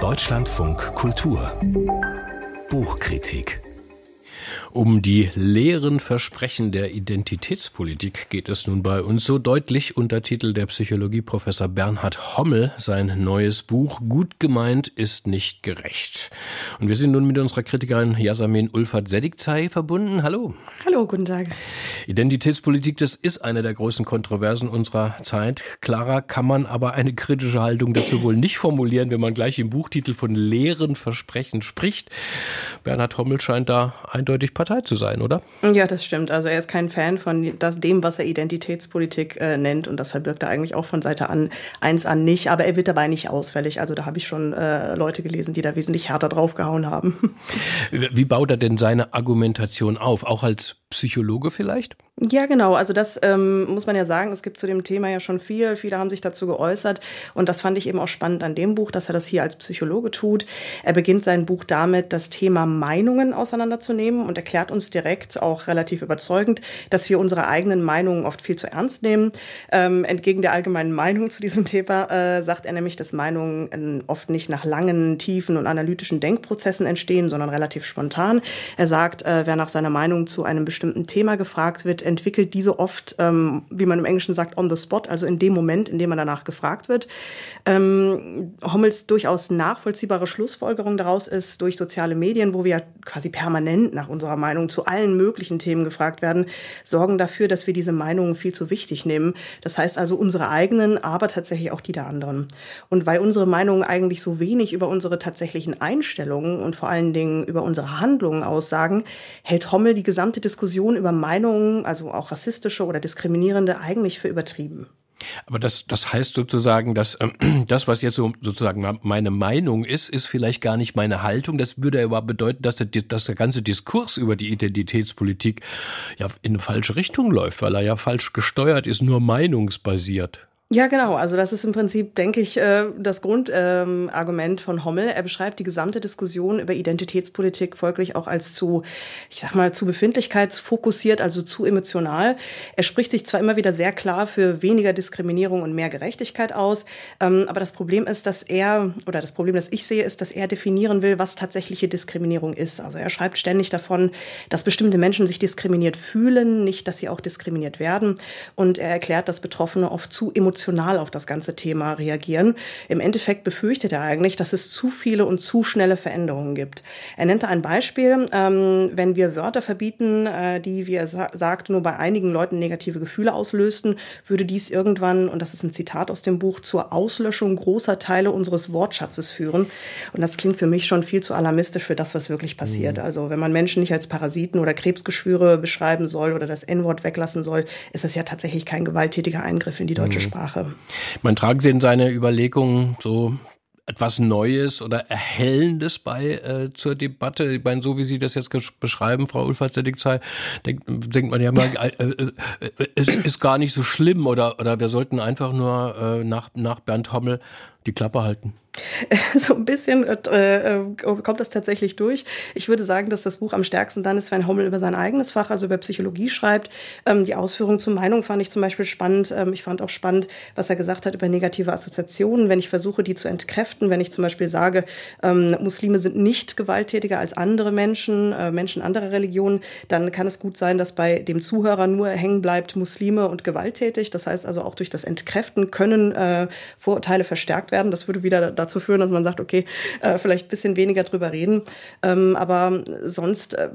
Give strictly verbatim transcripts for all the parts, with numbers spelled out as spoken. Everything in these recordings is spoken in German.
Deutschlandfunk Kultur Buchkritik. Um die leeren Versprechen der Identitätspolitik geht es nun bei uns so deutlich. Untertitel der Psychologieprofessor Bernhard Hommel, sein neues Buch Gut gemeint ist nicht gerecht. Und wir sind nun mit unserer Kritikerin Yasamin Ulfat-Sedikzai verbunden. Hallo. Hallo, guten Tag. Identitätspolitik, das ist eine der größten Kontroversen unserer Zeit. Klarer kann man aber eine kritische Haltung dazu wohl nicht formulieren, wenn man gleich im Buchtitel von leeren Versprechen spricht. Bernhard Hommel scheint da eindeutig Partei zu sein, oder? Ja, das stimmt. Also er ist kein Fan von das, dem, was er Identitätspolitik äh, nennt. Und das verbirgt er eigentlich auch von Seite an, eins an nicht. Aber er wird dabei nicht ausfällig. Also da habe ich schon äh, Leute gelesen, die da wesentlich härter draufgehauen haben. Wie baut er denn seine Argumentation auf? Auch als Psychologe vielleicht? Ja, genau. Also das ähm, muss man ja sagen. Es gibt zu dem Thema ja schon viel. Viele haben sich dazu geäußert. Und das fand ich eben auch spannend an dem Buch, dass er das hier als Psychologe tut. Er beginnt sein Buch damit, das Thema Meinungen auseinanderzunehmen und erklärt uns direkt, auch relativ überzeugend, dass wir unsere eigenen Meinungen oft viel zu ernst nehmen. Ähm, entgegen der allgemeinen Meinung zu diesem Thema äh, sagt er nämlich, dass Meinungen oft nicht nach langen, tiefen und analytischen Denkprozessen entstehen, sondern relativ spontan. Er sagt, äh, wer nach seiner Meinung zu einem bestimmten Thema gefragt wird, entwickelt diese oft, ähm, wie man im Englischen sagt, on the spot, also in dem Moment, in dem man danach gefragt wird. Ähm, Hommels durchaus nachvollziehbare Schlussfolgerung daraus ist, durch soziale Medien, wo wir ja quasi permanent nach unserer Meinung zu allen möglichen Themen gefragt werden, sorgen dafür, dass wir diese Meinungen viel zu wichtig nehmen. Das heißt also unsere eigenen, aber tatsächlich auch die der anderen. Und weil unsere Meinungen eigentlich so wenig über unsere tatsächlichen Einstellungen und vor allen Dingen über unsere Handlungen aussagen, hält Hommel die gesamte Diskussion über Meinungen, also auch rassistische oder diskriminierende, eigentlich für übertrieben. Aber das, das heißt sozusagen, dass ähm, das, was jetzt so sozusagen meine Meinung ist, ist vielleicht gar nicht meine Haltung. Das würde aber bedeuten, dass der, dass der ganze Diskurs über die Identitätspolitik ja in eine falsche Richtung läuft, weil er ja falsch gesteuert ist, nur meinungsbasiert. Ja, genau. Also das ist im Prinzip, denke ich, das Grundargument von Hommel. Er beschreibt die gesamte Diskussion über Identitätspolitik folglich auch als zu, ich sag mal, zu befindlichkeitsfokussiert, also zu emotional. Er spricht sich zwar immer wieder sehr klar für weniger Diskriminierung und mehr Gerechtigkeit aus, aber das Problem ist, dass er, oder das Problem, das ich sehe, ist, dass er definieren will, was tatsächliche Diskriminierung ist. Also er schreibt ständig davon, dass bestimmte Menschen sich diskriminiert fühlen, nicht, dass sie auch diskriminiert werden. Und er erklärt, dass Betroffene oft zu emotional auf das ganze Thema reagieren. Im Endeffekt befürchtet er eigentlich, dass es zu viele und zu schnelle Veränderungen gibt. Er nennt da ein Beispiel, ähm, wenn wir Wörter verbieten, äh, die, wie er sa- sagt, nur bei einigen Leuten negative Gefühle auslösten, würde dies irgendwann, und das ist ein Zitat aus dem Buch, zur Auslöschung großer Teile unseres Wortschatzes führen. Und das klingt für mich schon viel zu alarmistisch für das, was wirklich passiert. Mhm. Also wenn man Menschen nicht als Parasiten oder Krebsgeschwüre beschreiben soll oder das En-Wort weglassen soll, ist das ja tatsächlich kein gewalttätiger Eingriff in die deutsche mhm. Sprache. Man tragt in seine Überlegungen so etwas Neues oder Erhellendes bei äh, zur Debatte. Ich meine, so wie Sie das jetzt beschreiben, Frau Ulfat-Sedikzai, denkt, denkt man ja mal, äh, äh, äh, es ist gar nicht so schlimm oder, oder wir sollten einfach nur äh, nach, nach Bernd Hommel die Klappe halten. So ein bisschen äh, kommt das tatsächlich durch. Ich würde sagen, dass das Buch am stärksten dann ist, wenn Hommel über sein eigenes Fach, also über Psychologie schreibt. Ähm, die Ausführungen zur Meinung fand ich zum Beispiel spannend. Ähm, ich fand auch spannend, was er gesagt hat über negative Assoziationen. Wenn ich versuche, die zu entkräften, wenn ich zum Beispiel sage, ähm, Muslime sind nicht gewalttätiger als andere Menschen, äh, Menschen anderer Religionen, dann kann es gut sein, dass bei dem Zuhörer nur hängen bleibt Muslime und gewalttätig. Das heißt also auch durch das Entkräften können äh, Vorurteile verstärkt werden. Das würde wieder dazu führen, dass man sagt, okay, äh, vielleicht ein bisschen weniger drüber reden. Ähm, aber sonst, äh,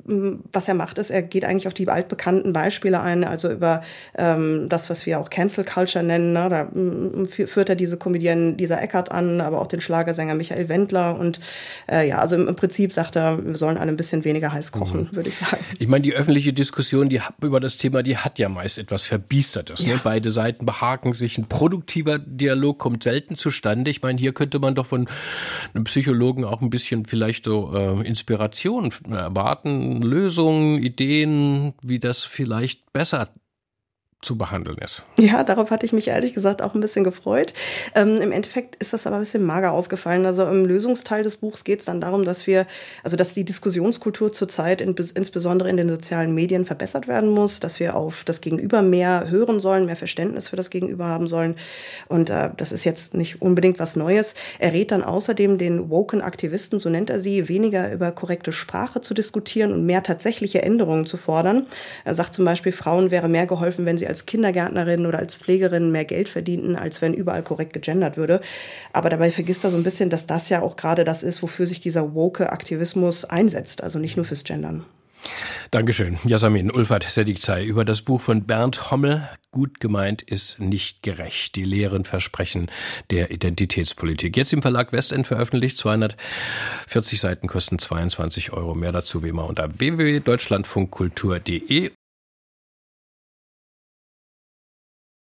was er macht, ist, er geht eigentlich auf die altbekannten Beispiele ein, also über ähm, das, was wir auch Cancel Culture nennen. Ne? Da m- führt er diese Comedienne Lisa Eckert an, aber auch den Schlagersänger Michael Wendler. Und äh, ja, also im, im Prinzip sagt er, wir sollen alle ein bisschen weniger heiß kochen, mhm. würde ich sagen. Ich meine, die öffentliche Diskussion, die über das Thema, die hat ja meist etwas Verbiestertes. Ja. Ne? Beide Seiten behaken sich. Ein produktiver Dialog kommt selten zustande. Ich meine, hier könnte man doch von einem Psychologen auch ein bisschen vielleicht so äh, Inspiration erwarten, Lösungen, Ideen, wie das vielleicht besser zu behandeln ist. Ja, darauf hatte ich mich ehrlich gesagt auch ein bisschen gefreut. Ähm, im Endeffekt ist das aber ein bisschen mager ausgefallen. Also im Lösungsteil des Buchs geht es dann darum, dass wir, also dass die Diskussionskultur zurzeit in, insbesondere in den sozialen Medien verbessert werden muss, dass wir auf das Gegenüber mehr hören sollen, mehr Verständnis für das Gegenüber haben sollen. Und äh, das ist jetzt nicht unbedingt was Neues. Er rät dann außerdem den woken Aktivisten, so nennt er sie, weniger über korrekte Sprache zu diskutieren und mehr tatsächliche Änderungen zu fordern. Er sagt zum Beispiel, Frauen wäre mehr geholfen, wenn sie als Kindergärtnerin oder als Pflegerin mehr Geld verdienten, als wenn überall korrekt gegendert würde. Aber dabei vergisst er so ein bisschen, dass das ja auch gerade das ist, wofür sich dieser woke Aktivismus einsetzt, also nicht nur fürs Gendern. Dankeschön. Yasamin Ulfat Sedikzai über das Buch von Bernd Hommel. Gut gemeint ist nicht gerecht. Die leeren Versprechen der Identitätspolitik. Jetzt im Verlag Westend veröffentlicht. zweihundertvierzig Seiten kosten zweiundzwanzig Euro. Mehr dazu wie immer unter w w w punkt deutschlandfunkkultur punkt de.